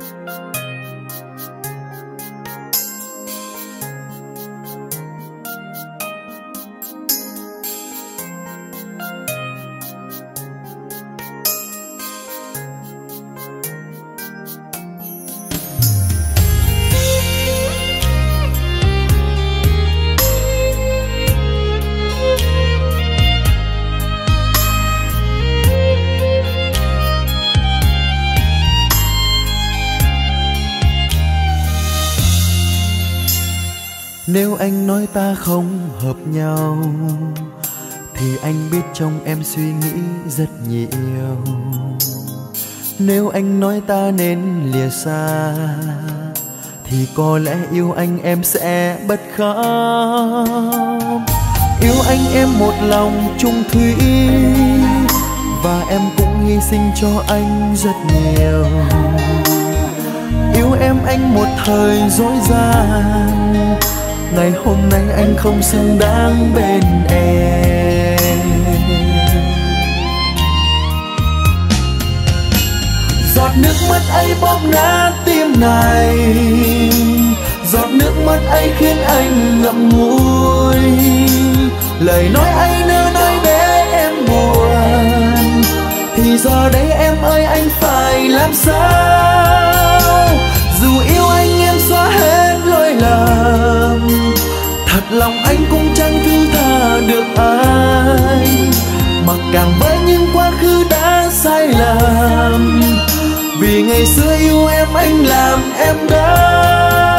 Nếu anh nói ta không hợp nhau thì anh biết trong em suy nghĩ rất nhiều. Nếu anh nói ta nên lìa xa thì có lẽ yêu anh em sẽ bất kham. Yêu anh em một lòng chung thủy và em cũng hy sinh cho anh rất nhiều. Yêu em anh một thời dối gian, ngày hôm nay anh không xứng đáng bên em. Giọt nước mắt ấy bóp nát tim này, giọt nước mắt ấy khiến anh ngậm ngùi. Lời nói ấy nếu nói để em buồn thì giờ đây em ơi anh phải làm sao? Dù yêu anh em xóa hết lỗi lầm, thật lòng anh cũng chẳng thứ tha được ai. Mặc cảm với những quá khứ đã sai lầm, vì ngày xưa yêu em anh làm em đau.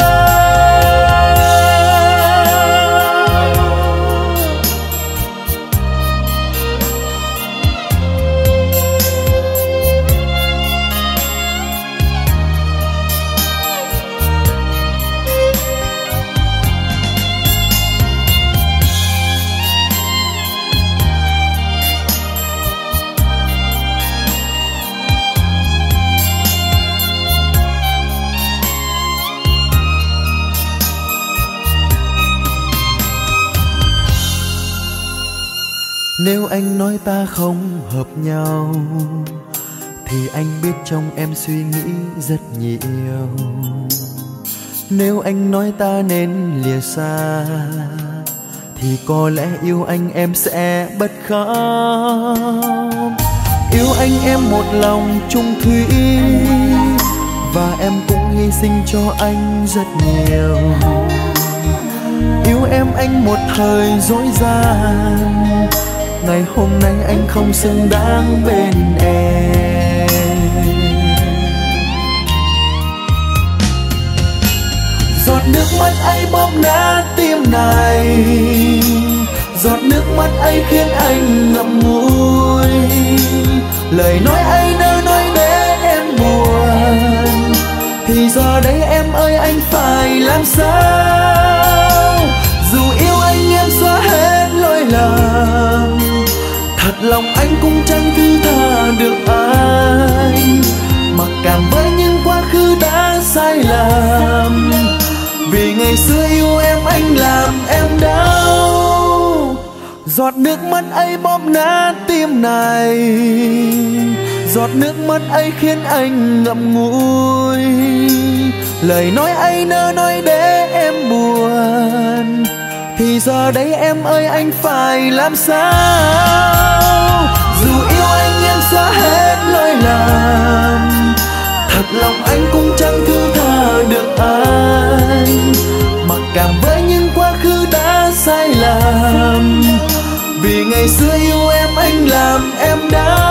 Nếu anh nói ta không hợp nhau thì anh biết trong em suy nghĩ rất nhiều. Nếu anh nói ta nên lìa xa thì có lẽ yêu anh em sẽ bất kham. Yêu anh em một lòng chung thủy và em cũng hy sinh cho anh rất nhiều. Yêu em anh một thời dối gian, ngày hôm nay anh không xứng đáng bên em. Giọt nước mắt ấy bóp nát tim này, giọt nước mắt ấy khiến anh ngậm ngùi. Lời nói ấy nếu nói để em buồn thì giờ đây em ơi anh phải làm sao? Dù yêu anh em xóa hết lỗi lầm, thật lòng anh cũng chẳng thứ tha được ai. Mặc cảm với những quá khứ đã sai lầm, vì ngày xưa yêu em anh làm em đau. Giọt nước mắt ấy bóp nát tim này, giọt nước mắt ấy khiến anh ngậm ngùi. Lời nói ấy nếu nói để em buồn thì giờ đây em ơi anh phải làm sao? Dù yêu anh em xóa hết lỗi lầm, thật lòng anh cũng chẳng thứ tha được ai. Mặc cảm với những quá khứ đã sai lầm, vì ngày xưa yêu em anh làm em đau.